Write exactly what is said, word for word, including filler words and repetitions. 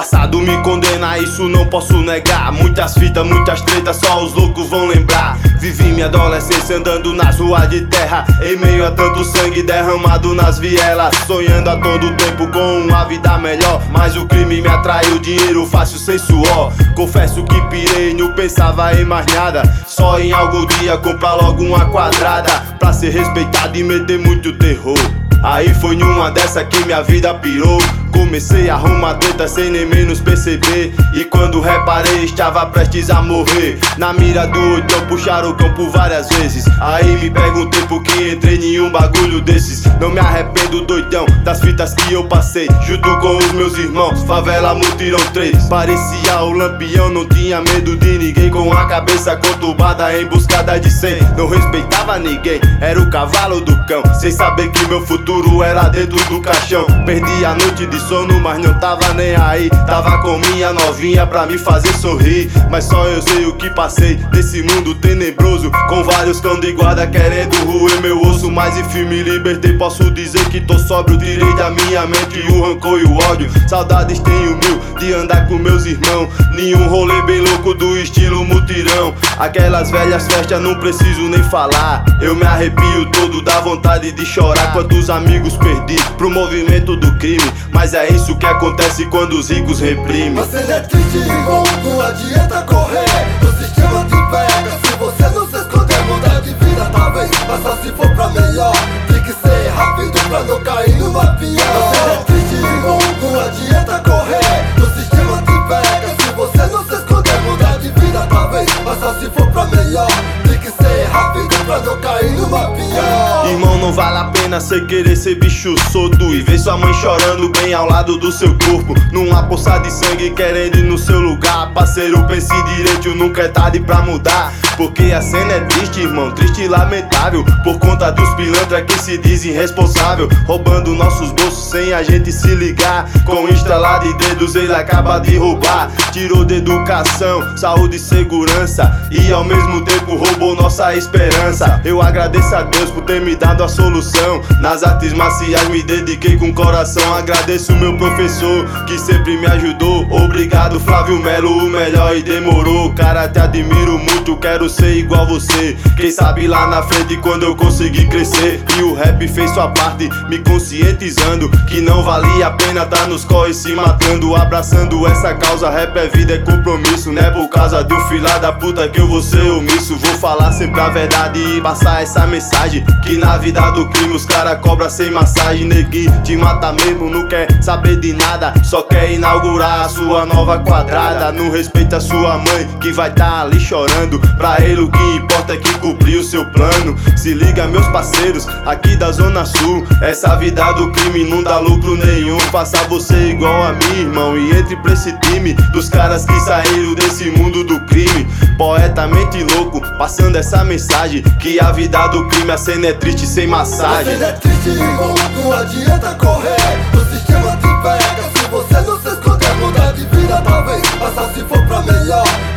passado me condena, isso não posso negar. Muitas fitas, muitas tretas, só os loucos vão lembrar. Vivi minha adolescência andando nas ruas de terra, em meio a tanto sangue derramado nas vielas, sonhando a todo tempo com uma vida melhor. Mas o crime me atraiu, dinheiro fácil sem suor. Confesso que pirei, não pensava em mais nada, só em algum dia comprar logo uma quadrada, pra ser respeitado e meter muito terror. Aí foi numa dessa que minha vida pirou. Comecei a arrumar treta sem nem menos perceber, e quando reparei estava prestes a morrer. Na mira do oitão puxaram o campo várias vezes. Aí me perguntei por que entrei em um bagulho desses. Não me arrependo, doidão, das fitas que eu passei junto com os meus irmãos, favela mutirão três. Parecia o Lampião, não tinha medo de ninguém, com a cabeça conturbada em buscada de cem. Não respeitava ninguém, era o cavalo do cão, sem saber que meu futuro era dentro do caixão. Perdi a noite de sono, mas não tava nem aí. Tava com minha novinha pra me fazer sorrir, mas só eu sei o que passei desse mundo tenebroso, com vários cão de guarda querendo roer meu osso. Mas enfim me libertei, posso dizer que tô sóbrio. Tirei da minha mente o rancor e o ódio. Saudades tenho mil de andar com meus irmãos, nenhum rolê bem louco do estilo mutirão. Aquelas velhas festas não preciso nem falar, eu me arrepio todo, dá vontade de chorar. Quantos amigos perdi pro movimento do crime, mas é isso que acontece quando os ricos reprimem. Você é triste, irmão, não adianta correr, o sistema te pega. Se você não se esconder, mudar de vida talvez, mas só se for pra melhor. Tem que ser rápido pra não cair numa pior. Você é triste, irmão, não adianta correr, o sistema te pega. Se você não se esconder, mudar de vida talvez, mas só se for pra melhor. Tem que ser rápido pra não cair numa pior. Irmão, não vale a pena cê querer ser bicho solto e ver sua mãe chorando bem ao lado do seu corpo, numa poça de sangue querendo ir no seu lugar. Parceiro, pense direito, nunca é tarde pra mudar, porque a cena é triste, irmão, triste e lamentável, por conta dos pilantras que se dizem responsável, roubando nossos bolsos sem a gente se ligar. Com estralar de dedos ele acaba de roubar. Tirou de educação, saúde e segurança, e ao mesmo tempo roubou nossa esperança. Eu agradeço a Deus por ter me dado a solução. Nas artes marciais me dediquei com coração. Agradeço meu professor que sempre me ajudou. Obrigado Flávio Melo, o melhor e demorou. Cara, te admiro muito, quero ser igual você. Quem sabe lá na frente quando eu conseguir crescer. E o rap fez sua parte, me conscientizando que não valia a pena tá nos corre se matando. Abraçando essa causa, rap é vida, é compromisso. Não é por causa do filho da puta que eu vou ser omisso. Vou falar sempre a verdade e passar essa mensagem, que na vida do crime os cara cobra sem massagem. Neguinho te mata mesmo, não quer saber de nada, só quer inaugurar a sua nova quadrada. Não respeita sua mãe que vai tá ali chorando, pra ele o que importa é que cumpriu o seu plano. Se liga meus parceiros aqui da Zona Sul, essa vida do crime não dá lucro nenhum. Faça você igual a mim, irmão, e entre pra esse time dos caras que saíram desse mundo do crime. Poetamente louco, passando essa mensagem, que a vida do crime, a cena é triste sem massagem. Você é triste, irmão, não adianta correr, o sistema te pega. Se você não se esconder, mudar de vida talvez, mas só se for pra melhor.